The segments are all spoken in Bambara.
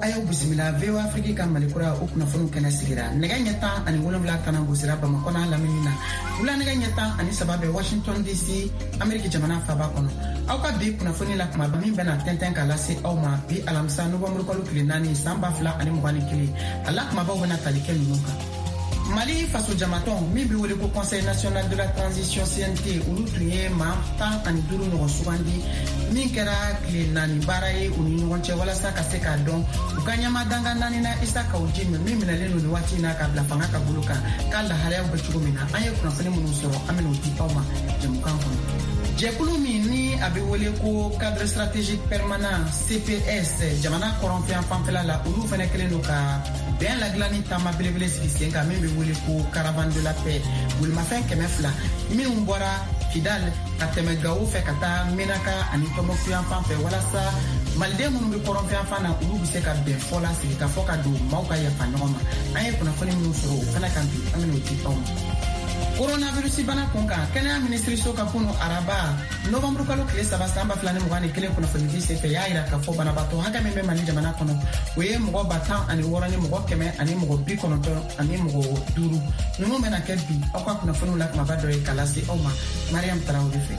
ayo bisimila VOA Afrique ka malikura o kunnafoniw kɛnɛ sigira nɛgɛ ɲɛtan ani 7 kana gosira Bamakɔ n'a laminina wula nɛgɛ ɲɛtan ani 3 bɛ Washington DC Ameriki jamana faba kɔnɔ aw ka bi kunnafoni la kuma min bɛna tɛntɛn ka lase aw ma bi alamisa novembre kalo tile 4 san 2021 ala kumabaw bɛna tali kɛ ninnu kan Mali faso jamatɔn min bɛ wele ko Conseil national de la transition CNT olu tun ye maa 15 ɲɔgɔn sugandi min kɛra tile 4 baara ye u ni ɲɔgɔn cɛ walasa ka se k'a dɔn u ka ɲɛmadanga naani na Isa Kawuji min minɛlen don ni waati na ka bila fanga ka bolo kan k'a lahalayaw bɛ cogo min na an ye kunnafoni minnu sɔrɔ an bɛna o di aw ma jamukan kɔnɔ. Jɛkulu min ni a bɛ wele ko cadre stratégique permanent CPS jamana kɔrɔnfɛn fanfɛla la olu fana kɛlen don ka bɛn ladilanni taama belebele sigi sen kan min bɛ wele ko caravane de la paix bolimafɛn 200 minnu bɔra Kidal ka tɛmɛ Gawo fɛ ka taa Menaka ani Tɔnbɔkutu yan fan fɛ walasa maliden minnu bɛ kɔrɔnfɛn fan na olu bɛ se ka bɛn fɔ la sigi ka fɔ ka don maaw ka yafa ɲɔgɔn ma an ye kunnafoni minnu sɔrɔ o fana kan bi an bɛna o di aw ma. Coronavirus bana kunkan kɛnɛya minisiriso ka kunu araba novembre kalo tile 3 san 2021 kunnafoni di senfɛ y'a jira k'a fɔ banabaatɔ hakɛ min bɛ Mali jamana kɔnɔ o ye mɔgɔ 16 ni mɔgɔ 100 ani mɔgɔ 90 ani mɔgɔ 5 ninnu bɛna kɛ bi aw ka kunnafoniw la kumaba dɔ ye ka lase aw ma Mariam Tarawele fɛ.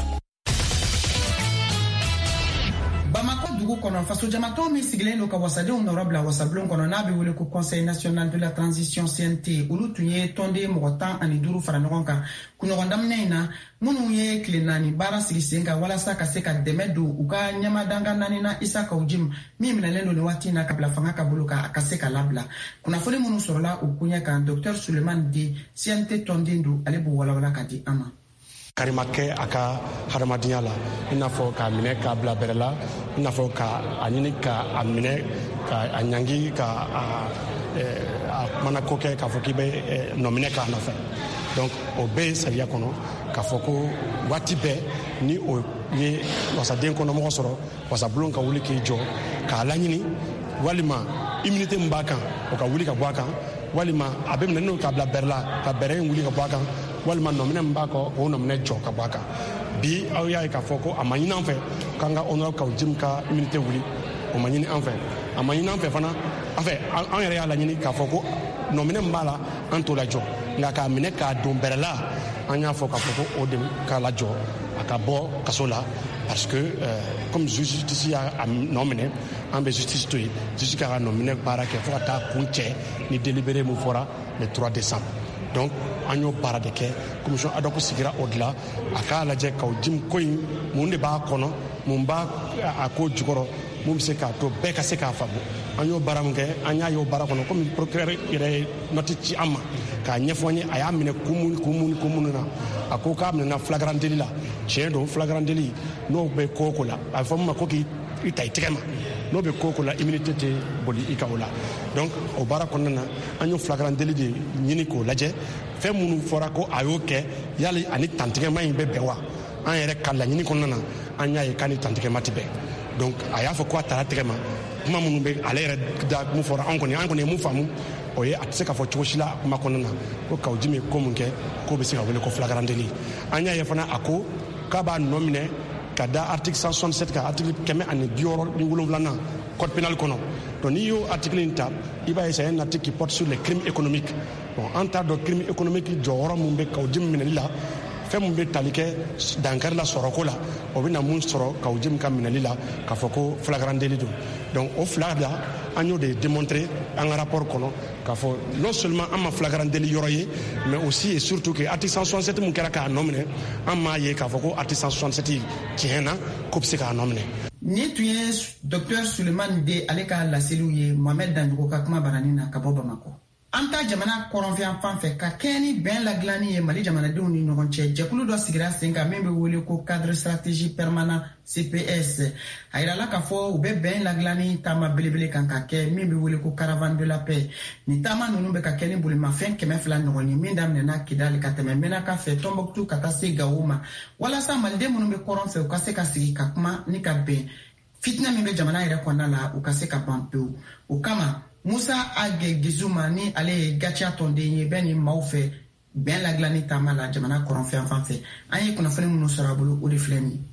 Bamako dugu kɔnɔ faso jamatɔn min sigilen don ka wasadenw nɔrɔ bila wasabulon kɔnɔ n'a bɛ wele ko Conseil national de la transition CNT olu tun ye tɔnden mɔgɔ 15 fara ɲɔgɔn kan kunɲɔgɔn daminɛ in na minnu ye tile 4 baara sigi sen kan walasa ka se ka dɛmɛ don u ka ɲɛmadanga naani na Isa Kawuji min minɛlen don ni waati na ka bila fanga ka bolo kan a ka se ka labila kunnafoni minnu sɔrɔla o kuɲɛ kan Dr Suleiman D CNT tɔnden don ale b'o walawala ka di an ma. Karimakɛ a ka hadamadenya la i n'a fɔ k'a minɛ k'a bila bɛrɛ la i n'a fɔ ka a ɲini k'a minɛ ka a ɲangi ka a kumana ko kɛ k'a fɔ k'i bɛ nɔminɛ k'a nɔfɛ donc o bɛɛ ye sariya kɔnɔ k'a fɔ ko waati bɛɛ ni o ye wasaden kɔnɔmɔgɔ sɔrɔ wasabulon ka wuli k'i jɔ k'a laɲini walima immunité min b'a kan o ka wuli ka bɔ a kan walima a bɛ minɛ n'o k'a bila bɛrɛ la ka bɛrɛ in wuli ka bɔ a kan walima nɔminɛ min b'a kɔ o nɔminɛ jɔ ka bɔ a kan bi aw y'a ye k'a fɔ ko a ma ɲini an fɛ k'an ka honorable Kawuji ka immunité wuli o ma ɲini an fɛ a ma ɲini an fɛ fana an fɛ an yɛrɛ y'a laɲini k'a fɔ ko nɔminɛ min b'a la an t'o lajɔ nka k'a minɛ k'a don bɛrɛ la an y'a fɔ k'a fɔ ko o de k'a lajɔ a ka bɔ kaso la parce que comme justice y'a nɔ minɛ an bɛ justice to yen justice k'a ka nɔminɛ baara kɛ fo ka taa kun cɛ ni délibéré min fɔra le 3 décembre donc an y'o baara de kɛ commission ad hoc sigira o de la a k'a lajɛ Kawuji ko in mun de b'a kɔnɔ mun b'a a ko jukɔrɔ mun bɛ se k'a to bɛɛ ka se k'a faamu an y'o baara min kɛ an y'a ye o baara kɔnɔ komi procureur yɛrɛ ye note ci an ma k'a ɲɛfɔ an ye a y'a minɛ kun minnu na a ko k'a minɛna flagrant délit la tiɲɛ don flagrant délit n'o bɛ ko o ko la a bɛ fɔ min ma ko k'i ta i tɛgɛ ma n'o bɛ ko o ko la immunité tɛ boli i kan o la donc o baara kɔnɔna na an y'o flagrant délit de ɲini k'o lajɛ fɛn minnu fɔra ko a y'o kɛ yali ani tantigɛma in bɛ bɛn wa an yɛrɛ ka laɲini kɔnɔna na an y'a ye k'a ni tantigɛma tɛ bɛn donc a y'a fɔ ko a taara tɛgɛ ma kuma minnu bɛ ale yɛrɛ da mun fɔra an kɔni ye mun faamu o ye a tɛ se ka fɔ cogo si la kuma kɔnɔna na ko Kawuji ye ko mun kɛ k'o bɛ se ka wele ko flagrant délit an y'a ye fana a ko k'a b'a nɔ minɛ ka da article 167 ka article 167 code pénal kɔnɔ donc n'i y'o article in ta i b'a ye c'est un article qui porte sur les crimes économiques bon an t'a dɔn crime économique jɔyɔrɔ min bɛ Kawuji minɛli la fɛn min bɛ tali kɛ dankari la sɔrɔko la o bɛ na mun sɔrɔ Kawuji ka minɛli la k'a fɔ ko flagrant délit don donc o fila la an y'o de démontrer an ka rapport kɔnɔ k'a fɔ non seulement an ma flagrant délit yɔrɔ ye mais aussi et surtout que article 167 mun kɛra k'a nɔ minɛ an m'a ye k'a fɔ ko article 167 tiɲɛ na ko bɛ se k'a nɔ minɛ. Ni tun ye Dr Suleiman D ale ka laseliw ye Mohamed Danjogo ka kuma barani na ka bɔ Bamako. An ta jamana kɔrɔnfɛn fan fɛ ka kɛɲɛ ni bɛn ladilanni ye Mali jamanadenw ni ɲɔgɔn cɛ jɛkulu dɔ sigira sen kan min bɛ wele ko cadre stratégique permanent CPS a yirala k'a fɔ u bɛ bɛn ladilanni taama belebele kan ka kɛ min bɛ wele ko caravane de la paix ni taama ninnu bɛ ka kɛ ni bolimafɛn 200 ɲɔgɔn ye min daminɛna Kidali ka tɛmɛ Menaka fɛ Tɔnbɔkutu ka taa se Gawo ma walasa maliden minnu bɛ kɔrɔn fɛ u ka se ka sigi ka kuma ni ka bɛn fitina min bɛ jamana yɛrɛ kɔnɔna la u ka se ka ban pewu o kama Musa Age Gizuma ni ale ye Gacha tɔnden ye bɛɛ ni maaw fɛ bɛn ladilanni taama la jamana kɔrɔnfɛn fan fɛ an ye kunnafoni minnu sɔrɔ a bolo o de filɛ nin ye.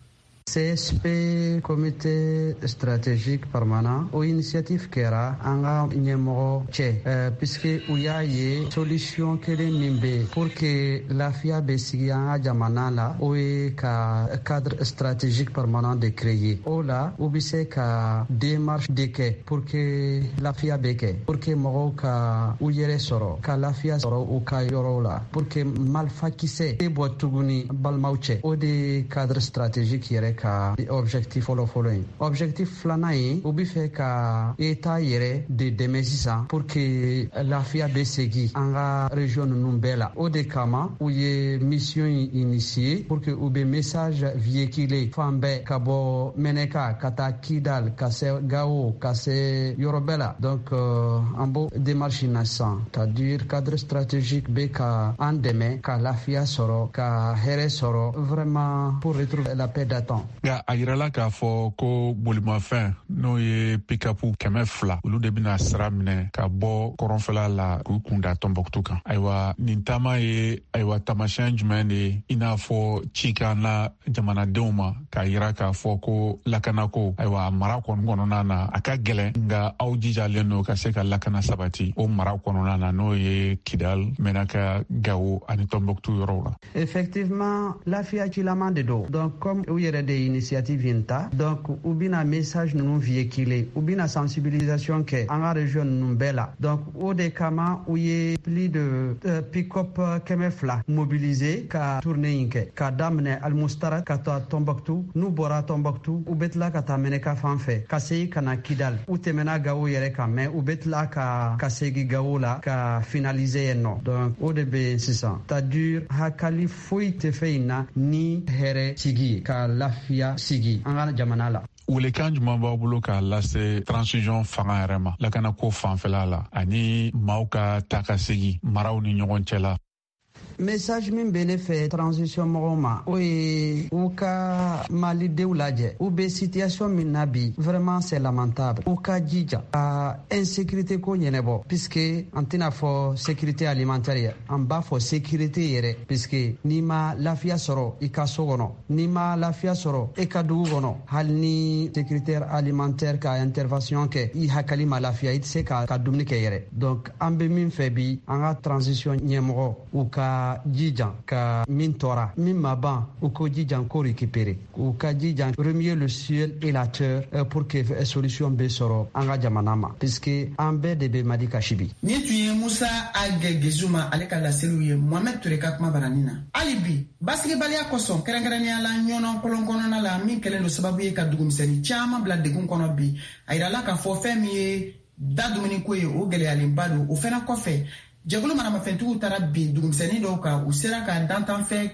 CSP comité stratégique permanent o initiative kɛra an ka ɲɛmɔgɔ cɛ puisque u y'a ye solution kelen min be pour que lafiya bɛ sigi an ka jamana la o ye ka cadre stratégique permanent de créer o la u bɛ se ka démarche de kɛ pour que lafiya bɛ kɛ pour que mɔgɔw ka u yɛrɛ sɔrɔ ka lafiya sɔrɔ u ka yɔrɔw la pour que malfakisɛ tɛ bɔ tuguni balimaw cɛ o de cadre stratégique yɛrɛ ka objectif fɔlɔ ye objectif filanan ye u bɛ fɛ ka État yɛrɛ de dɛmɛ sisan pour que lafiya bɛ segin an ka région ninnu bɛɛ la o de kama u ye mission initiée pour que u bɛ message véhiculer fan bɛɛ ka bɔ Mɛnɛka ka taa Kidal ka se Gao ka se yɔrɔ bɛɛ la donc an b'o démarche na sisan c'est-à-dire cadre stratégique bɛ ka an dɛmɛ ka lafiya sɔrɔ ka hɛrɛ sɔrɔ vraiment pour retrouver la paix d'attente. Nka a yirala k'a fɔ ko bolimafɛn n'o ye pick-up 200 olu de bɛna sira minɛ ka bɔ kɔrɔnfɛla la k'u kunda Tɔnbɔkutu kan. Ayiwa nin taama ye taamasiyɛn jumɛn de i n'a fɔ ci kan na jamanadenw ma k'a yira k'a fɔ ko lakanako mara kɔnɔna na a ka gɛlɛn nka aw jijalen don ka se ka lakana sabati o mara kɔnɔna na n'o ye Kidal, Mɛnɛka, Gao ani Tɔnbɔkutu yɔrɔw la. Effectivement lafiya cilaman de don donc comme u yɛrɛ de initiative in ta donc u bɛna message ninnu véhiculer u bɛna sensibilisation kɛ an ka région ninnu bɛɛ la donc o de kama u ye plus de pick-up 200 mobiliser ka tournée in kɛ ka daminɛ Almustara ka taa Tɔnbɔkutu n'u bɔra Tɔnbɔkutu u bɛ tila ka taa Mɛnɛka fan fɛ ka segin ka na Kidal u tɛmɛna Gao yɛrɛ kan mais u bɛ tila ka segin Gao la ka finaliser yen nɔ donc o de bɛ sisan c'est-à-dire hakali foyi tɛ fɛn in na ni hɛrɛ sigi ka lafiya sigi an ka jamana la. Welekan jumɛn b'aw bolo k'a lase transition fanga yɛrɛ ma lakanako fanfɛla la ani maaw ka taa ka segin maraw ni ɲɔgɔn cɛ la? Message min bɛ ne fɛ transition mɔgɔw ma o ye u ka malidenw lajɛ u bɛ situation min na bi vraiment c'est lamentable u ka jija ka insécurité ko ɲɛnabɔ puisque an tɛna fɔ sécurité alimentaire ye an b'a fɔ sécurité yɛrɛ puisque n'i ma lafiya sɔrɔ i ka so kɔnɔ n'i ma lafiya sɔrɔ i ka dugu kɔnɔ hali ni sécurité alimentaire ka intervention kɛ i hakili ma lafiya i tɛ se ka dumuni kɛ yɛrɛ donc an bɛ min fɛ bi an ka transition ɲɛmɔgɔ u ka jijan ka min tɔɔra min ma ban u ko jijan ko récupérer u ka jijan remuer le ciel et la terre pour que solution bɛ sɔrɔ an ka jamana ma puisque an bɛɛ de bɛ Mali kasi bi. Ni tun ye Musa Agɛ Gezuma ale ka laseliw ye Mohamed Ture ka kuma baranin na hali bi basigibaliya kosɔn kɛrɛnkɛrɛnnenya la ɲɔnɔ kolon kɔnɔna la min kɛlen don sababu ye ka dugumisɛnnin caman bila degun kɔnɔ bi a yirala k'a fɔ fɛn min ye da dumuniko ye o gɛlɛyalenba don o fɛnɛ kɔfɛ jɛkulu maramafɛntigiw taara bin dugumisɛnnin dɔw kan u sera ka dantanfɛn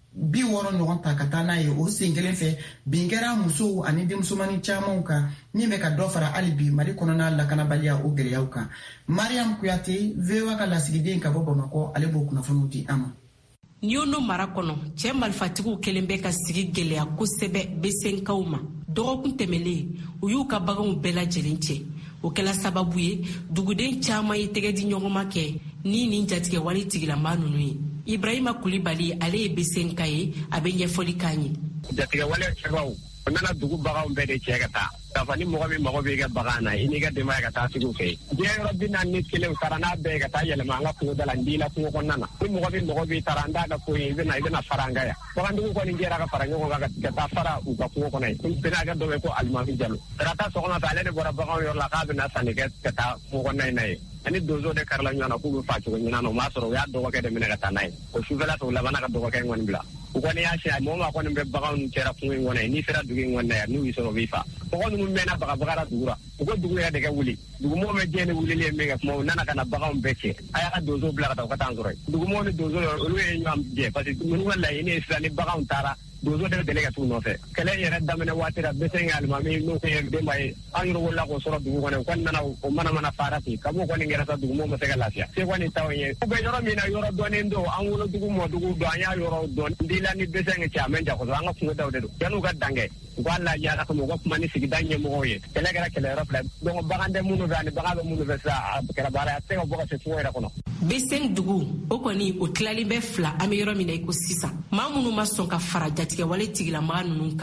60 ɲɔgɔn ta ka taa n'a ye o sen kelen fɛ bin kɛra musow ani denmusomani camanw kan min bɛ ka dɔ fara hali bi Mali kɔnɔna lakanabaliya o gɛlɛyaw kan. Mariam Kuyate VOA ka lasigiden ka bɔ Bamakɔ ale b'o kunnafoniw di an ma. Niono mara kɔnɔ cɛ malifatigiw kelen bɛ ka sigi gɛlɛya kosɛbɛ besenkaw ma dɔgɔkun tɛmɛlen u y'u ka baganw bɛɛ lajɛlen cɛ o kɛla sababu ye duguden caman ye tɛgɛ di ɲɔgɔn ma kɛ ni nin jatigɛ wale tigilama ninnu ye. Ibrahima Kulibali ale ye besenka ye a bɛ ɲɛfɔli k'an ye. Jatigɛ wale cɛbaw o nana dugu baganw bɛɛ de cɛ ka taa k'a fɔ ni mɔgɔ min mago b'i ka bagan na i n'i ka denbaya ka taa sigi u fɛ diɲɛ yɔrɔ 41 taara n'a bɛɛ ka taa yɛlɛma an ka kungo da la n d'i la kungo kɔnɔna na ni mɔgɔ min mago b'i taara an t'a ka ko ye i bɛna fara an kan yan bagantigiw kɔni jɛra ka fara ɲɔgɔn kan ka taa fara u ka kungo kɔnɔ ye bɛnakɛ dɔ bɛ ko Alimami Jalo tarata sɔgɔma fɛ ale de bɔra baganw yɔrɔ la k'a bɛna sanni kɛ ka taa kungo kɔnɔna in na ye ani donso de karila ɲɔgɔn na k'u bɛ fa cogo ɲuman na o m'a sɔrɔ u y'a dɔgɔkɛ de minɛ ka taa n'a ye o sufɛla fɛ u labanna ka dɔgɔkɛ in kɔni bila u kɔni y'a siɲɛ mɔgɔ ma kɔni bɛ baganw cɛra kungo in kɔnɔ ye n'i sera dugu in kɔnɔ yan n'u y'i sɔrɔ u b'i fa mɔgɔ ninnu mɛnna bagabagara dugu la u ko dugu yɛrɛ de kɛ wuli dugumɔgɔw bɛ diɲɛ ni wulili ye min kɛ kuma u nana ka na baganw bɛɛ cɛ a y'a ka donso bila ka taa u ka taa an sɔrɔ yen dugumɔgɔw ni donso olu ye ɲɔgɔn jɛ parce que ninnu ka laɲini ye sisan ni baganw taara donso de bɛ deli ka t'u nɔfɛ kɛlɛ yɛrɛ daminɛ waati la bɛsɛn kɛ Alimami n'o kɛ denba ye an yɛrɛ wolola k'o sɔrɔ dugu kɔnɔ u kɔni nana o mana fara ten kab'o kɔni kɛra sa dugumɔgɔw ma se ka lafiya se kɔni t'aw ye u bɛ yɔrɔ min na yɔrɔ dɔnnen don an wolodugu mɔdugu don an y'a yɔrɔ dɔn n'i la ni bɛsɛn kɛ cɛ a man jan kosɛbɛ an ka kungo daw de don yan'u ka dan kɛ u k'a lajɛ ala kama u ka kuma ni sigida ɲɛmɔgɔw ye kɛlɛ kɛra kɛlɛyɔrɔ fila donc bagan tɛ minnu fɛ ani bagan bɛ minnu fɛ sisan a kɛra baara ye a tɛ se ka bɔ ka se kungo yɛrɛ kɔnɔ. Besen dugu o kɔni o tilalen bɛ 2 an bɛ yɔrɔ min na i ko sisan maa minnu ma sɔn ka fara jatigɛ wale tigilamaga ninnu kan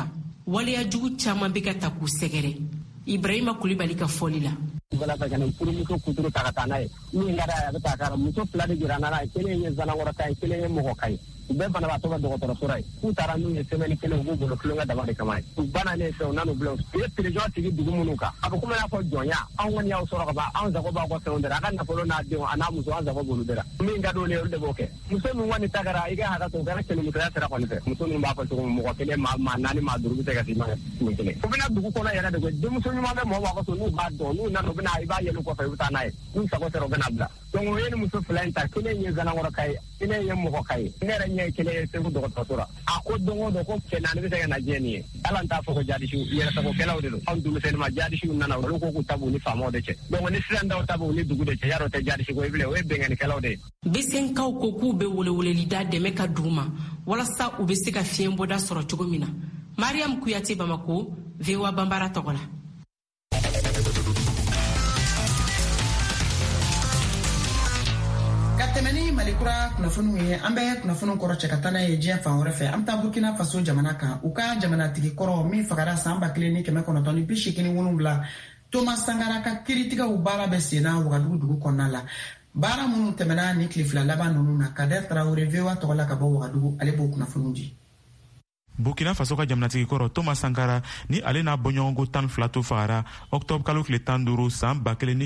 waleya jugu caman bɛ ka ta k'u sɛgɛrɛ. Ibrahima Kulibali ka fɔli la. Bala ta kana furumuso kuturu ta ka taa n'a ye min ka d'a ye a bɛ taa ka muso fila de jira n'a ye kelen ye Zanankɔrɔta ye kelen ye Mɔgɔka ye u bɛɛ banabaatɔ ka dɔgɔtɔrɔso la ye k'u taara n'u ye semaine kelen u b'u bolo kulonkɛ dama de kama ye u bannen fɛ u nan'u bila u ye président sigi dugu minnu kan a bɛ komi i n'a fɔ jɔnya anw kɔni y'aw sɔrɔ ka ban anw sago b'aw ka fɛnw de la a ka nafolo n'a denw a n'a muso an sago b'olu de la min ka d'olu ye olu de b'o kɛ muso min kɔni ta kɛra i ka hakɛ to o kɛra cɛnimusoya sira kɔni fɛ muso min b'a fɔ cogo min mɔgɔ kelen maa naani maa duuru bɛ se ka s'i ma kun kelen u bɛna dugu kɔnɔ yɛrɛ de koyi denmuso ɲuman bɛ mɔgɔ b'a fɔ n'u b'a dɔn n'u nana u bɛna i b'a yɛlɛ kɔfɛ i bɛ taa n'a ye n'u sago sera u bɛna bila donc o ye ni muso fila in ta kelen ye Zanankɔrɔka ye kelen ye Mɔgɔka ye ne yɛrɛ ɲɛ ye kelen ye Segu dɔgɔtɔrɔso la a ko don o don ko cɛ naani bɛ se ka na diɲɛ nin ye ala n t'a fɔ ko jadisiw yɛrɛsagokɛlaw de don anw denmisɛnnin ma jadisiw nana olu ko k'u tabu ni faamaw de cɛ donc ni siran daw tabu ni dugu de cɛ yarɔ tɛ jadisi ko ye bilen o ye bɛnkanikɛlaw de ye. Besenkaw ko k'u bɛ welewelelida dɛmɛ ka dugu ma walasa u bɛ se ka fiɲɛ bɔda sɔrɔ cogo min na. Mariam Kuyate, Bamako, VOA Bambara tɔgɔ la. Ka tɛmɛ ni Malikura kunnafoniw ye an bɛ kunnafoniw kɔrɔ cɛ ka taa n'a ye diɲɛ fan wɛrɛ fɛ an bɛ taa Burkina Faso jamana kan u ka jamanatigi kɔrɔ min fagara san 1987 Thomas Sankara ka kiiritigɛw baara bɛ sen na Wagadugu dugu kɔnɔna la baara minnu tɛmɛna ni tile fila laban ninnu na Kader Traoré VOA tɔgɔ la ka bɔ Wagadugu ale b'o kunnafoniw di. Burkina Faso ka jamanatigi kɔrɔ Thomas Sankara ni ale n'a bɔɲɔgɔnko 12 to fagara octobre kalo tile 15 san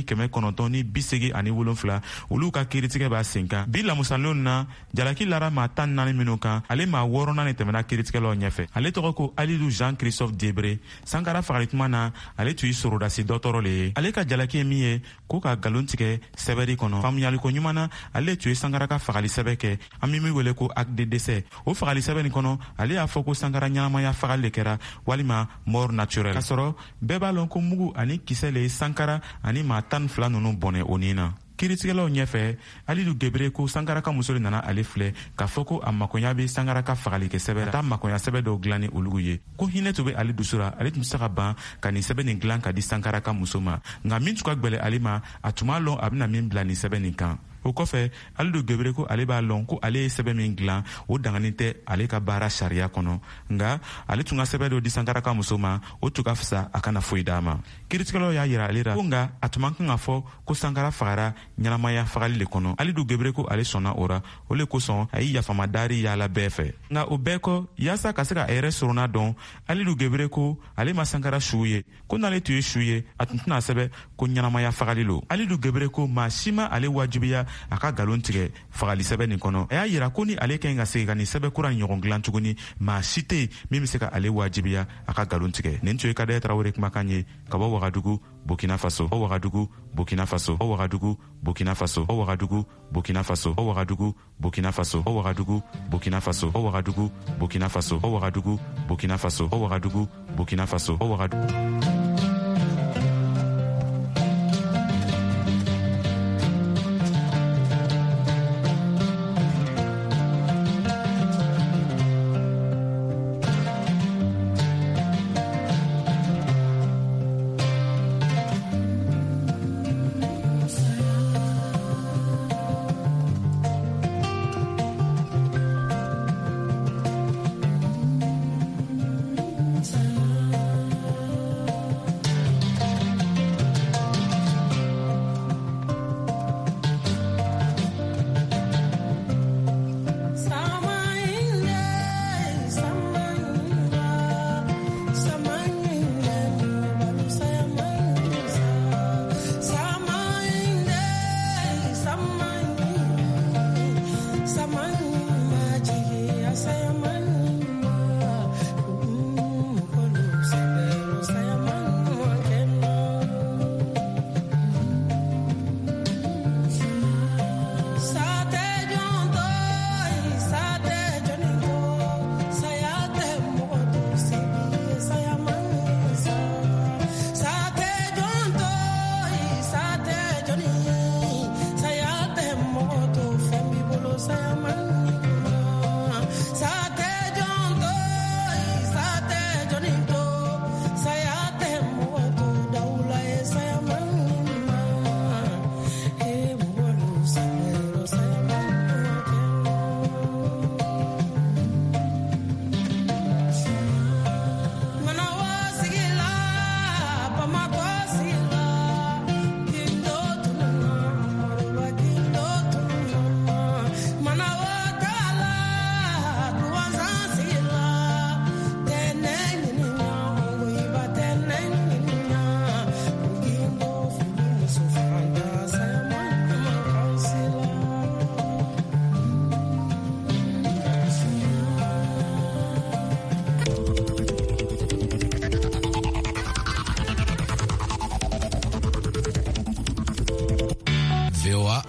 1987 olu ka kiiritigɛ b'a sen kan bi lamusalenw na jalaki lara maa 14 minnu kan ale maa 6nan de tɛmɛna kiiritigɛlaw ɲɛfɛ ale tɔgɔ ko Alidou Jean Christophe Debré Sankara fagali tuma na ale tun ye sorodasi dɔtɔrɔ le ye ale ka jalaki ye min ye ko ka galon tigɛ sɛbɛri kɔnɔ faamuyaliko ɲuman na ale tun ye Sankara ka fagali sɛbɛ kɛ an min wele ko acte de décès o fagali sɛbɛ nin kɔnɔ ale y'a fɔ ko Sankara ɲanamaya fagali le kɛra walima mort naturelle k'a sɔrɔ bɛɛ b'a lɔn ko mugu ani kisɛ le ye Sankara ani maa 12 ninnu bɔnɛ o nin na. Kiiritigɛlaw ɲɛfɛ Alidou Debré ko Sankara ka muso de nana ale filɛ k'a fɔ ko a makoɲa bɛ Sankara ka fagali kɛ sɛbɛ ka taa makoɲa sɛbɛ dɔw dilan ni olu ye ko hinɛ tun bɛ ale dusu la ale tun tɛ se ka ban ka nin sɛbɛn nin dilan ka di Sankara ka muso ma nka min tun ka gwɛlɛ ale ma a tun b'a lɔn a bɛna min bila nin sɛbɛn nin kan. O kɔfɛ Alidou Debré ko ale b'a lɔn ko ale ye sɛbɛn min dilan o danganin tɛ ale ka baara sariya kɔnɔ nka ale tun ka sɛbɛn dɔ di Sankara ka muso ma o tun ka fisa a kana foyi d'a ma. Kiiritigɛlaw y'a yira ale la ko nka a tun man kan ka fɔ ko Sankara fagara ɲanamaya fagali le kɔnɔ. Alidou Debré ko ale sɔnna o ra o le kosɔn a ye yafama dari yaala bɛɛ fɛ nka o bɛɛ kɔ yaasa ka se ka a yɛrɛ sorona dɔn Alidou Debré ko ale ma Sankara su ye ko n'ale tun ye su ye a tun tɛna sɛbɛ ko ɲanamaya fagali lo. Alidou Debré ko maa si ma ale wajibiya a ka galon tigɛ fagali sɛbɛn nin kɔnɔ a y'a yira ko ni ale kan ka segin ka nin sɛbɛn kura nin ɲɔgɔn dilan tuguni maa si tɛ yen min bɛ se ka ale wajibiya a ka galon tigɛ. Nin tun ye Kader Traoré kumakan ye ka bɔ Wagadugu Burkina Faso. Wagadugu Burkina Faso. Wagadugu Burkina Faso. Wagadugu Burkina Faso. Wagadugu Burkina Faso. Wagadugu Burkina Faso. Wagadugu Burkina Faso. Wagadugu Burkina Faso. Wagadugu Burkina Faso. Wagadugu.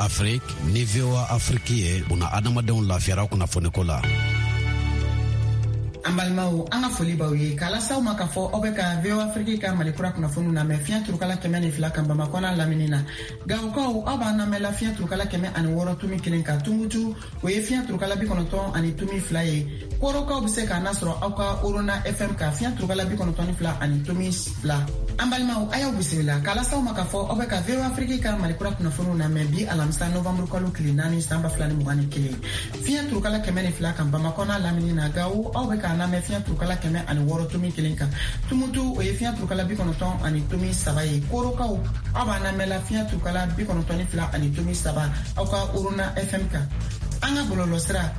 Afrique ni VOA Afrique ye una adamadenw lafiyara kunnafoniko la. An balimaw an ka foli b'aw ye k'a lasaw ma k'a fɔ aw bɛ ka VOA Afrique ka Malikura kunnafoniw lamɛn fiɲɛ turukala 102 kan Bamakɔ n'a lamini na. Gawokaw aw b'an lamɛn la fiɲɛ turukala 106 tumi 1 kan Tunbutu o ye fiɲɛ turukala 92 tumi 2 ye. Korokaw bɛ se k'an nasɔrɔ aw ka Orona FM ka fiɲɛ turukala 92 tumi 2. An balimaw a y'aw bisimila k'a lasaw ma k'a fɔ aw bɛ ka VOA Afrique ka Malikura kunnafoniw lamɛn bi alamisa Novembre kalo tile 4 san 2021. Fiɲɛ turukala 102 kan Bamakɔ n'a lamini na. Gawo aw bɛ ka lamɛn fiɲɛ turukala 106 tumi 1 kan Tumutu o ye fiɲɛ turukala 90 tumi 3 ye. Korokaw aw b'an lamɛn la fiɲɛ turukala 92 tumi 3 aw ka Orona FM kan. An ka bɔlɔlɔsira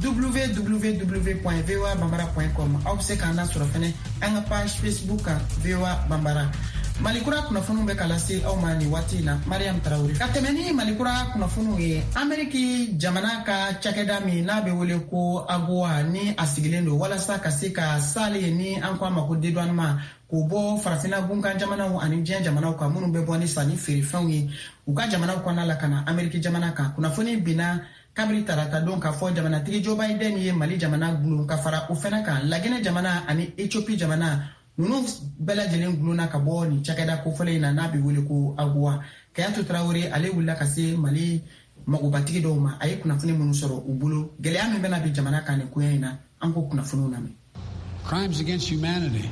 www.voabambara.com aw bɛ se k'an lasɔrɔ fɛnɛ an ka page Facebook kan VOA Bambara. Malikura kunnafoniw bɛ ka lase aw ma ni waati in na Mariam Tarawele. Ka tɛmɛ ni Malikura kunnafoniw ye, Ameriki jamana ka cakɛda min n'a bɛ wele ko AGOA ni a sigilen don walasa ka se ka sale ni an ko a ma ko dédouanement k'o bɔ farafina bunkan jamanaw ani diɲɛ jamanaw kan minnu bɛ bɔ ni sanni feerefɛnw ye u ka jamanaw kɔnɔna la ka na Ameriki jamana kan. Kunnafoni binna kabiri tarata don k'a fɔ jamanatigi Joe Biden ye Mali jamana gulon ka fara o fɛnɛ kan. Laginɛ jamana ani Ethiopie jamana ninnu bɛɛ lajɛlen gulonna ka bɔ nin cakɛda kofɔlen in na n'a bɛ wele ko AGOA. Kayatu Tarawele ale wulila ka se Mali magobatigi dɔw ma a ye kunnafoni minnu sɔrɔ u bolo gɛlɛya min bɛna bi jamana kan nin koya in na an ko kunnafoniw lamɛn. Crimes against humanity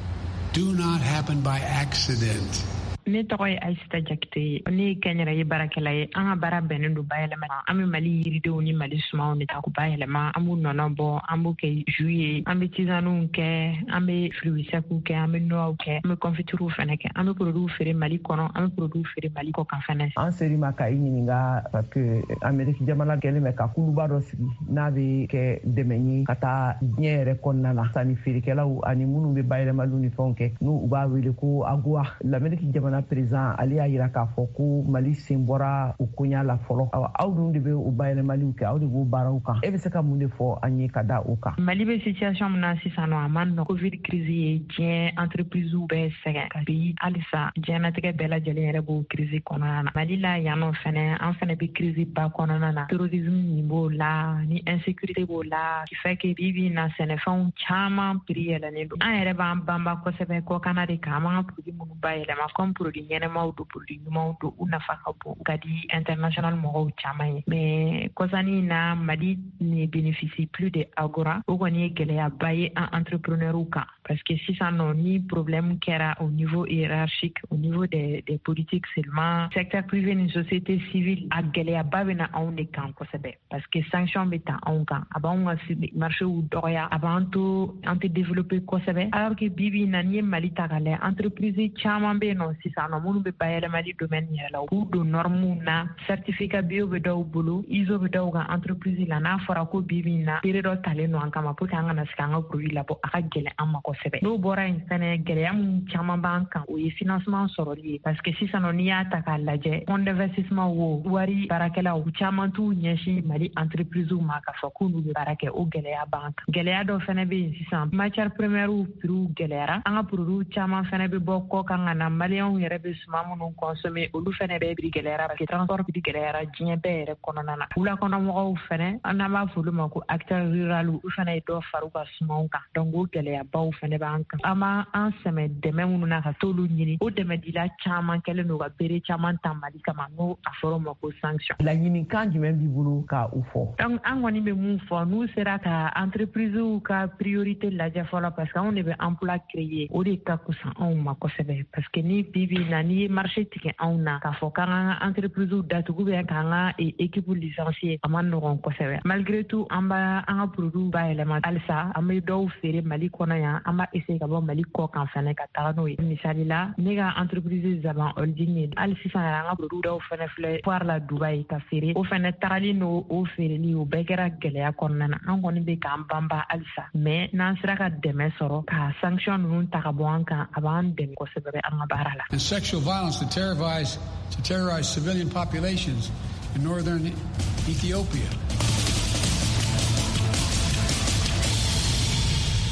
do not happen by accident. Ne tɔgɔ ye Aisita Jakite ne ye kɛnyɛrɛye baarakɛla ye. An ka baara bɛnnen don bayɛlɛma. An bɛ Mali yiridenw ni Mali sumanw de ta k'u bayɛlɛma. An b'u nɔnɔ bɔ, an b'u kɛ jus ye, an bɛ tisaniw kɛ, an bɛ fruits secs kɛ, an bɛ noix kɛ, an bɛ confitures fɛnɛ kɛ. An bɛ produits feere Mali kɔnɔ, an bɛ produits feere Mali kɔ kan fɛnɛ. An seri ma ka i ɲininka parce que Amérique jamana kɛlen bɛ ka kuluba dɔ sigi n'a bɛ kɛ dɛmɛ ye ka taa diɲɛ yɛrɛ kɔnɔna la. Sanni feerekɛlaw ani minnu bɛ bayɛlɛmaliw ni fɛnw kɛ n'u b'a wele ko AGOA. L'Amérique jamana président ale y'a yira k'a fɔ ko Mali sen bɔra u koɲa la fɔlɔ. Aw dun de bɛ u bayɛlɛmaliw kɛ, aw de b'u baaraw kan. E bɛ se ka mun de fɔ an ye ka da o kan? Mali bɛ situation min na sisan nɔ a man nɔgɔn. Covid crise ye diɲɛ entreprises bɛɛ sɛgɛn ka bi halisa diɲɛnatigɛ bɛɛ lajɛlen yɛrɛ b'o crise kɔnɔna na. Mali la yan nɔ fɛnɛ an fɛnɛ bɛ crise ba kɔnɔna na. Terrorisme min b'o la ni insécurité b'o la qui fait que bi na sɛnɛfɛnw caman prix yɛlɛnnen don. An yɛrɛ b'an banba kosɛbɛ kɔkanna de kan an b'an ka produit minnu bayɛlɛma comme produit ɲɛnɛmaw do produit ɲumanw do u nafa ka bon ka di international mɔgɔw caman ye. Mais kɔsani na Mali ne bénéficie plus de AGOA o kɔni ye gɛlɛyaba ye an entrepreneurs kan parce que sisan nɔ ni problème kɛra au niveau hiérarchique au niveau des politiques seulement secteur privé ni société civile a gɛlɛyaba bɛ na anw de kan kosɛbɛ parce que sanction bɛ ta anw kan a b'anw ka marchéw dɔgɔya a b'an to an tɛ développer kosɛbɛ alors que bibi na ni ye Mali ta ka lajɛ entreprise caman bɛ yen nɔ sisan nɔ minnu bɛ bayɛlɛmali domaine yɛrɛ la u don normes na certificat bio bɛ dɔw bolo ISO bɛ dɔw ka entreprise la n'a fɔra ko bibi na bere dɔ talen don an kama pour que an kana se k'an ka produit labɔ a ka gɛlɛn an ma kosɛbɛ. N'o bɔra yen fɛnɛ gɛlɛya min caman b'an kan o ye financement sɔrɔli ye parce que sisan nɔ n'i y'a ta k'a lajɛ fonds d'investissement wo wari baarakɛlaw caman t'u ɲɛsin Mali entreprise ma k'a fɔ k'olu bɛ baara kɛ o gɛlɛya b'an kan. Gɛlɛya dɔ fɛnɛ bɛ yen sisan matière première prix gɛlɛyara an ka produit caman fɛnɛ bɛ bɔ kɔ kan ka na maliyɛnw yɛrɛ bɛ suman minnu consommer olu fɛnɛ bɛɛ prix gɛlɛyara parce que transport prix gɛlɛyara diɲɛ bɛɛ yɛrɛ kɔnɔna na. Wulakɔnɔmɔgɔw fɛnɛ an n'an b'a fɔ olu ma ko acteurs ruraux u fɛnɛ ye dɔ fara u ka sumanw kan donc o gɛlɛyabaw fɛnɛ b'an kan. An b'an sɛmɛ dɛmɛ minnu na ka t'olu ɲini o dɛmɛdila caman kɛlen don ka bere caman ta Mali kama n'o a fɔra o ma ko sanction. Laɲinikan jumɛn b'i bolo ka u fɔ? Donc an kɔni bɛ mun fɔ n'u sera ka entreprises ka priorité lajɛ fɔlɔ parce que anw de bɛ emploi créer o de ka kusan anw ma kosɛbɛ parce que ni bibi na n'i ye marché tigɛ anw na k'a fɔ k'an ka entreprises datugu bɛ k'an ka équipe licencier a ma nɔgɔn kosɛbɛ. Malgré tout an b'a an ka produit bayɛlɛma halisa an bɛ dɔw feere Mali kɔnɔ yan an b'a essayer ka bɔ Mali kɔ kan fɛnɛ ka taga n'o ye. Misali la ne ka entreprise Zaban Holding ye hali sisan yɛrɛ an ka produit dɔw fɛnɛ filɛ foire la Dubaï ka feere o fɛnɛ tagali n'o feereli o bɛɛ kɛra gɛlɛya kɔnɔna na an kɔni bɛ k'an banba halisa mais n'an sera ka dɛmɛ sɔrɔ ka sanction ninnu ta ka bɔ an kan a b'an dɛmɛ kosɛbɛ an ka baara la. And sexual violence to terrorize civilian populations in northern Ethiopia.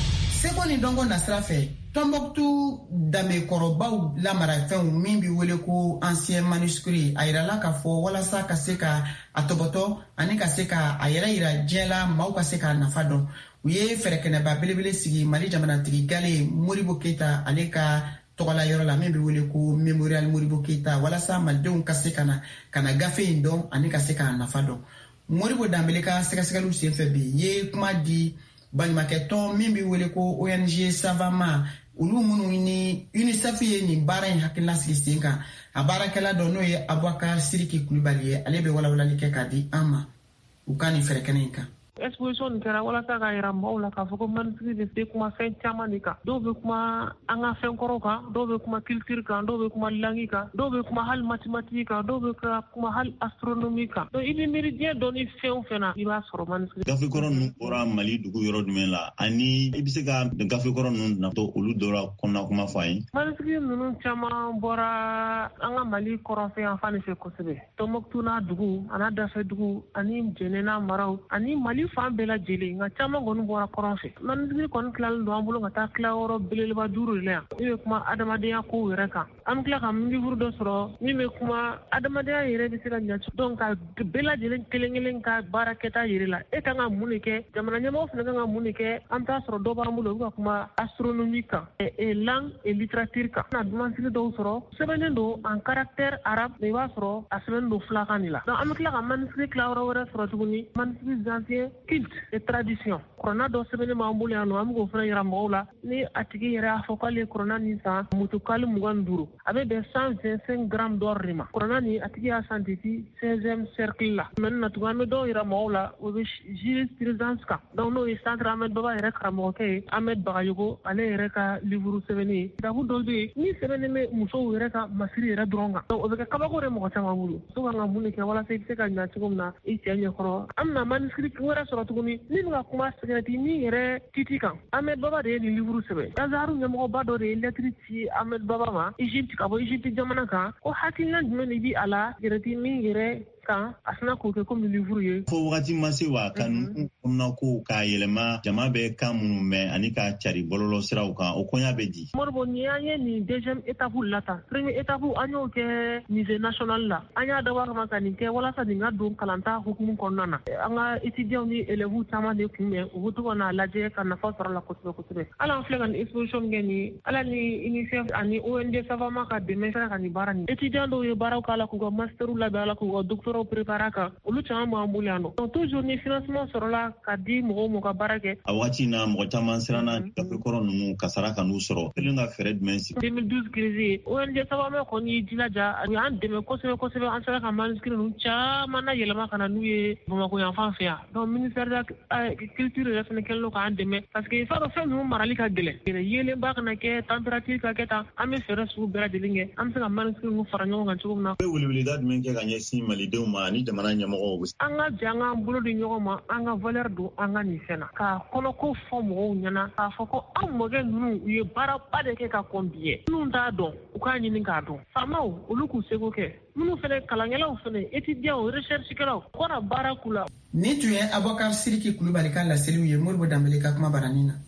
seko ni dɔnko nasira fɛ Tombouctou damekɔrɔbaw lamarafɛnw min bi wele ko ancien manuscrit a yirala k'a fɔ walasa ka se ka a tɔbɔtɔ ani ka se ka a yɛrɛ yira diɲɛ la maaw ka se k'a nafa dɔn. U ye fɛrɛkɛnɛba belebele sigi Mali jamanatigi Gale Modibo Keita ale ka tɔgɔla yɔrɔ la min bi wele ko Memorial Modibo Keita walasa malidenw ka se ka na gafe in dɔn ani ka se k'a nafa dɔn. Modibo Dambele ka sɛgɛsɛgɛliw senfɛ bi ye kuma di balimakɛtɔn min bi wele ko ONG Savama olu minnu ni UNICEF ye nin baara in hakilina sigi sen kan a baarakɛla dɔ n'o ye Aboubacar Sidiki Kulibali ye ale bɛ walawalali kɛ k'a di an ma u ka nin fɛrɛkɛnɛ in kan. Exposition kɛra walasa ka yira mɔgɔw la k'a fɔ ko manuscrit bɛ kuma fɛn caman de kan. Dɔw bɛ kuma an ka fɛn kɔrɔ kan, dɔw bɛ kuma culture kan, dɔw bɛ kuma langue kan, dɔw bɛ kuma hali mathématique kan, dɔw bɛ kuma hali astronomie kan. Donc i bɛ miiri diɲɛ dɔn ni fɛn o fɛn na i b'a sɔrɔ manuscrit. Gafe kɔrɔ ninnu bɔra Mali dugu yɔrɔ jumɛn la ani i bɛ se ka gafe kɔrɔ ninnu natɔ olu dɔ la kɔnɔna kuma fɔ an ye. Manuscrit ninnu caman bɔra an ka Mali kɔrɔnfɛ yan fan fɛ kosɛbɛ. Tombouctou n'a dugu, a n'a dafɛ dugu, ani Djéné n'a maraw, ani Mali fan bɛɛ lajɛlen nka caman kɔni bɔra kɔrɔn fɛ. Manuscrit kɔni tilalen don an bolo ka taa tila yɔrɔ belebeleba 5 de la yan. Min bɛ kuma adamadenya kow yɛrɛ kan. An bɛ tila ka livre dɔ sɔrɔ min bɛ kuma adamadenya yɛrɛ bɛ se ka ɲɛ donc ka bɛɛ lajɛlen kelen-kelen ka baarakɛta yɛrɛ la. E kan ka mun de kɛ, jamana ɲɛmɔgɔ fana kan ka mun de kɛ, an bɛ taa sɔrɔ dɔ b'an bolo u bɛ ka kuma astronomie kan, langue et littérature kan. An bɛna manuscrit dɔw sɔrɔ sɛbɛnnen don en caractère arabe mais i b'a sɔrɔ a sɛbɛnnen don fulakan de la. Donc an bɛ tila ka manuscrit tila yɔrɔ wɛrɛ sɔrɔ tuguni manuscrit ancien culte et tradition. Corona dɔ sɛbɛnnen b'an bolo yan nɔ an bɛ k'o fana yira mɔgɔw la ni a tigi yɛrɛ y'a fɔ k'ale ye corona nin san mutukali 25 a bɛ bɛn 125 grammes d'or de ma. Corona nin a tigi y'a san depuis 16e cercle la. Maintenant tugun an bɛ dɔw yira mɔgɔw la o bɛ jurisprudence kan. Donc n'o ye centre Ahmed Baba yɛrɛ karamɔgɔkɛ ye Ahmed Bagayogo ale yɛrɛ ka livre sɛbɛnni ye. Kitabu dɔw bɛ yen min sɛbɛnnen bɛ musow yɛrɛ ka masiri yɛrɛ dɔrɔn kan. Donc o bɛ kɛ kabako de mɔgɔ caman bolo. So kan ka mun de kɛ walasa i bɛ se ka ɲa cogo min na i cɛ ɲɛkɔrɔ. An bɛna manuscrit wɛrɛ sɔrɔ tuguni min bɛ ka kuma sɛgɛrɛti min yɛrɛ titi kan. Ahmed Baba de ye nin livre sɛbɛn. Azaharu ɲɛmɔgɔba dɔ de ye lettre ci Ahmed Baba ma Egypte ka bɔ Egypte jamana kan ko hakilina jumɛn de bi a la sɛgɛrɛti min yɛrɛ kan a sina k'o kɛ komi livre ye. Fo wagati ma se wa ka ninnu kɔnɔna ko k'a yɛlɛma jama bɛ kan minnu mɛn ani ka cari bɔlɔlɔ siraw kan o kɔɲa bɛ di. Moribo ni an ye nin deuxième étape la tan. Premier étape an y'o kɛ musée national la. An y'a dabɔ a kama ka nin kɛ walasa nin ka don kalanta hukumu kɔnɔna na. An ka étudiants ni élèves caman de kunbɛn u bɛ to ka n'a lajɛ ka nafa sɔrɔ la kosɛbɛ kosɛbɛ. Hali an filɛ ka nin exposition kɛ nin ala ni UNICEF ani ONG Savama ka dɛmɛ fɛ ka nin baara nin. Étudiants dɔw ye baaraw k'a la k'u ka masterw labɛn a la k'u ka doctorats préparer kan. Olu caman b'an bolo yan nɔ. Donc toujours ni financement sɔrɔla ka di mɔgɔw ma ka baara kɛ. A waati na mɔgɔ caman siranna gafe kɔrɔ ninnu kasara ka n'u sɔrɔ. Kelen ka fɛɛrɛ jumɛn sigi? 2012 crise ye ONG Savama kɔni y'i jilaja a y'an dɛmɛ kosɛbɛ kosɛbɛ an sera ka manuscrit ninnu caman na yɛlɛma ka na n'u ye Bamakɔ yan fan fɛ yan. Donc ministère de la culture yɛrɛ fana kɛlen don k'an dɛmɛ parce que i f'a dɔn fɛn ninnu marali ka gɛlɛn. Yelenba kana kɛ température ka kɛ tan an bɛ fɛɛrɛ sugu bɛɛ lajɛlen kɛ an bɛ se ka manuscrit ninnu fara ɲɔgɔn kan cogo min na. I bɛ weleweleda jumɛn kɛ ka ɲɛsin malidenw ma ani jamana ɲɛmɔgɔw? An ka jɛ an k'an bolo di ɲɔgɔn ma an ka valeur don an ka nin fɛn na k'a kɔnɔko fɔ mɔgɔw ɲɛna k'a fɔ ko an mɔkɛ ninnu u ye baaraba de kɛ ka kɔn bi ye minnu t'a dɔn u k'a ɲini k'a dɔn faamaw olu k'u seko kɛ minnu fana kalankɛlaw fana étudiants recherchekɛlaw u kana baara k'u la. Nin tun ye Aboubacar Sidiki Kulibali ka laseliw ye Modibo Dambele ka kuma baranin na.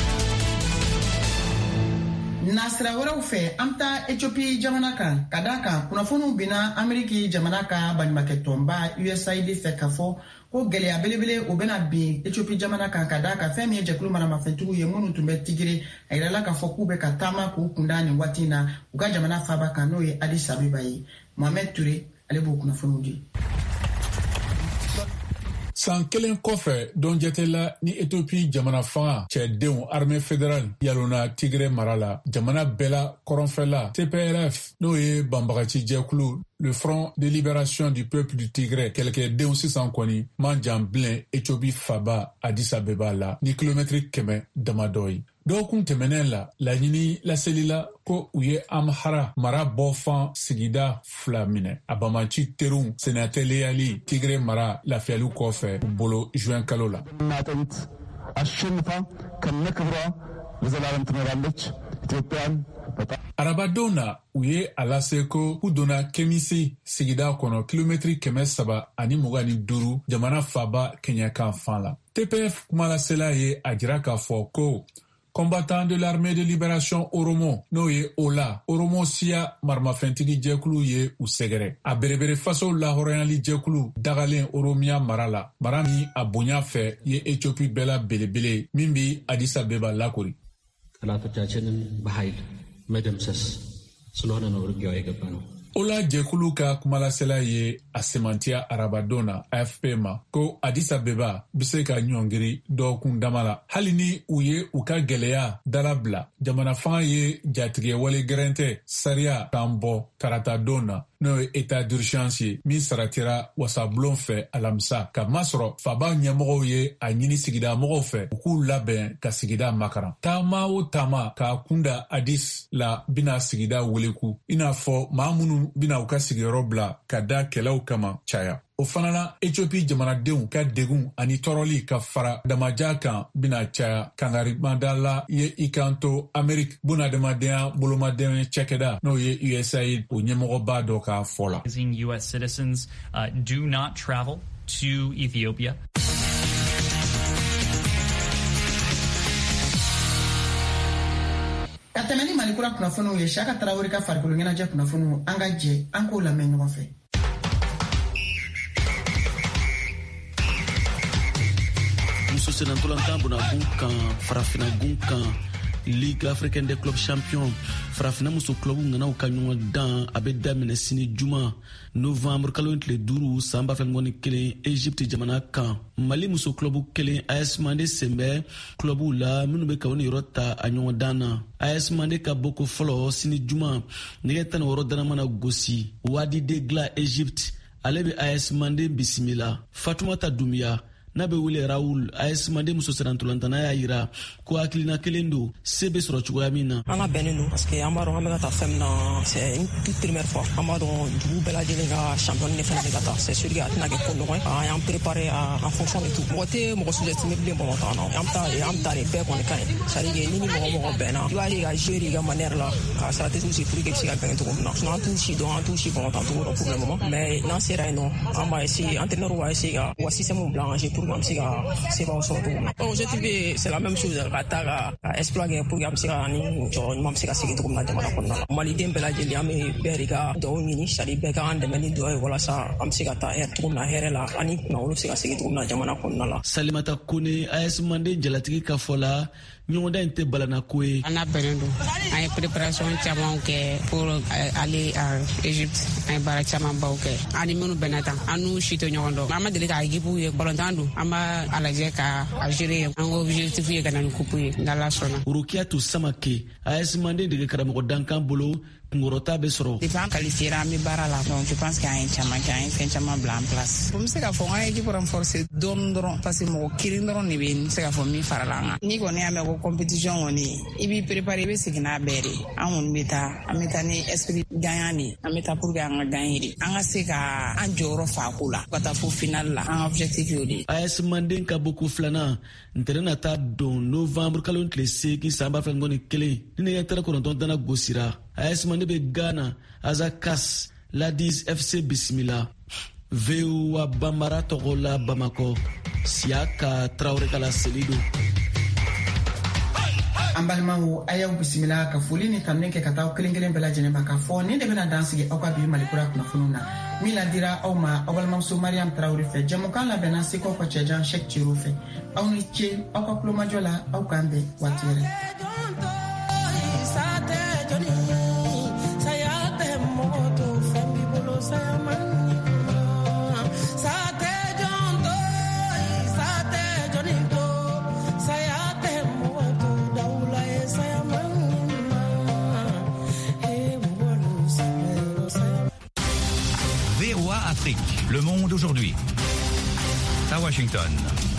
Nasira wɛrɛw fɛ an bɛ taa Ethiopie jamana kan ka d'a kan kunnafoniw bɛna Ameriki jamana ka baɲumankɛtɔnba USAID fɛ k'a fɔ ko gɛlɛya belebele o bɛna bin Ethiopie jamana kan ka d'a kan fɛn min ye jɛkulu maramafɛntigiw ye minnu tun bɛ tigiri a yirala k'a fɔ k'u bɛ ka taama k'u kunda nin waati in na u ka jamana faaba kan n'o ye Addis Abeba ye. Mohamed Touré ale b'o kunnafoniw di. San kelen kɔfɛ don jatela ni Ethiopie jamana fanga cɛdenw armée fédérale yalona Tigre mara la jamana bɛɛ la kɔrɔnfɛla TPLF n'o ye banbagaci jɛkulu le Front de Libération du Peuple du Tigre kɛlɛkɛdenw sisan kɔni man jan bilen Ethiopie faba Addis Abeba la ni kilomɛtiri 100 damadɔ ye. Dɔgɔkun tɛmɛnen la laɲini laselila ko u ye Amhara mara bɔfan sigida 2 minɛ a bamaci teriw senateleyali Tigre mara lafiyaliw kɔfɛ u bolo juin kalo la. Arabadenw na u ye a lase ko u donna Kemisi sigida kɔnɔ kilomɛtiri 325 jamana faba kɛɲɛkan fan la. TPF kumalasela ye a jira k'a fɔ ko combattant de l'armée de libération Oromo n'o ye Ola Oromo siya maramafɛntigi jɛkulu ye u sɛgɛrɛ a berebere faso lahɔrɔnyali jɛkulu dagalen Oromia mara la mara min a bonya fɛ ye Éthiopie bɛɛ la belebele min bi Addis Abeba lakori ጠላቶቻችንን በኃይል መደምሰስ ስለሆነ ነው ውጊያው የገባ ነው። Ola jɛkulu ka kumalasela ye a semantiya arabadon na AFP ma ko Addis Abeba bi se ka ɲɔngiri dɔgɔkun dama la hali ni u ye u ka gwɛlɛya dalabila jamana fanga ye jatigɛ wale gɛrɛn tɛ sariya k'an bɔ tarata don na n'o ye état d'urgence ye min saratira wasabulon fɛ alamisa ka masɔrɔ faba ɲɛmɔgɔw ye a ɲini sigida mɔgɔw fɛ u k'u labɛn ka sigida makaran taama o taama ka kunda Addis la bina sigida weleku i n'a fɔ maa minnu bina u ka sigiyɔrɔ bila ka da kɛlɛw kama caya o fana na Éthiopie jamanadenw ka degun ani tɔɔrɔli ka fara damaja kan bina caya kangarimandala ye i kan to Amerik bunadamadenya bolomadenya cɛkɛda n'o ye USAID o ɲɛmɔgɔba dɔ ka fɔ la. US citizens do not travel to Ethiopia. Ka tɛmɛ ni Malikura kunnafoniw ye Saka Tarawele ka farikolo ɲɛnajɛ kunnafoniw an ka jɛ an k'o lamɛn ɲɔgɔn fɛ. Muso senantolantan bonagun kan farafinagun kan Ligue africaine des clubs champions farafina muso club ngana ka ɲɔgɔn dan a bɛ daminɛ sini juma novembre kalo tile 5 san 2021 Egypte jamana kan Mali muso club kelen AS Mande Sembe club la minnu bɛ ka yɔrɔ ta a ɲɔgɔn dan na AS Mande ka bɔ ko fɔlɔ sini juma nɛgɛ 16 dana mana gosi Wadi Degla Egypte ale bɛ AS Mande bisimila Fatoumata Doumbia n'a bɛ wele Raoul AS Mande muso serantolantana y'a yira ko hakilina kelen don se bɛ sɔrɔ cogoya min na. An ka bɛnnen don parce que an b'a dɔn an bɛ ka taa fɛn min na c'est une toute première fois an b'a dɔn dugu bɛɛ lajɛlen ka champion de fana bɛ ka taa c'est sûr que a tɛna kɛ ko nɔgɔ ye an y'an préparé en fonction de tout mɔgɔ tɛ mɔgɔ sous-estimé bilen Bamakɔ na an bɛ taa de bɛɛ kɔni ka ɲi c'est à dire que ni mɔgɔ bɛnna i b'a ye ka jouer i ka manière la ka stratégie aussi pour que i bɛ se ka gagner cogo min na sinon an t'u si dɔn an t'u si Bamakɔ cogo dɔn pour le moment mais n'an sera yen nɔ an b'a essayer entraîneur va essayer ka u ka système bila en jeu pour que an bɛ se ka sebaw sɔrɔ cogo min na objectif c'est la même chose ka taa ka exploit kɛ pour que an bɛ se ka ni jɔyɔrɔ ɲuman bɛ se ka segin cogo min na jamana kɔnɔna la maliden bɛɛ lajɛlen an bɛ bɛɛ de ka dugawu ɲini c'est à dire bɛɛ ka an dɛmɛ ni dugawu ye walasa an bɛ se ka taa cogo min na hɛrɛ la ani kunnawolo bɛ se ka segin cogo min na jamana kɔnɔna la. Salimata Kone AS Mande jalatigi ka fɔ la ɲɔgɔndan in tɛ balana ko ye. An n'a bɛnnen don an ye préparation caman kɛ pour aller à Égypte an ye baara caman baw kɛ ani minnu bɛnna tan an n'u si tɛ ɲɔgɔn dɔn an ma deli ka équipe ye balontan don an b'a a lajɛ ka a gérer an ko objectif ye ka na ni coupe ye n'Ala sɔnna. Rukiatu Samake AS Mande dege karamɔgɔ dankan bolo kungorota bɛ sɔrɔ. Depuis an qualifié an bɛ baara la donc je pense que an ye caman kɛ an ye fɛn caman bila en place. N bɛ se k'a fɔ an ye équipe renforcer dɔɔni dɔrɔn parce que mɔgɔ kelen dɔrɔn de bɛ yen n bɛ se k'a fɔ min farala an kan. N'i kɔni y'a mɛn ko compétition kɔni i b'i préparer i bɛ segin n'a bɛɛ de an kɔni bɛ taa ni esprit gagnant de an bɛ taa pour que an ka gagner de an ka se ka an jɔyɔrɔ fa ko la ka taa fo finale la an ka objectif y'o de. AS Mande ka bɔ ko filanan ntɛnɛn na taa don novembre kalo tile 8 san 2021 ni nɛgɛ 19 dana gosira AS Mande bɛ Ghana Azakas Ladis FC bisimila VOA Bambara tɔgɔ la Bamako Siaka Traoré kala selido. An balimaw a y'aw bisimila ka foli ni tanuni kɛ ka taa kelen kelen bɛɛ lajɛlen ma k'a fɔ nin de bɛna dan sigi aw ka bi Malikura kunnafoniw na min ladira aw ma aw balimamuso Mariam Traoré fɛ jɛmukan labɛnna Seko ka cɛjan Cheikh Thierno fɛ aw ni ce aw ka kulomajɔ la aw k'an bɛn waati wɛrɛ. Afrique, le monde aujourd'hui. À Washington.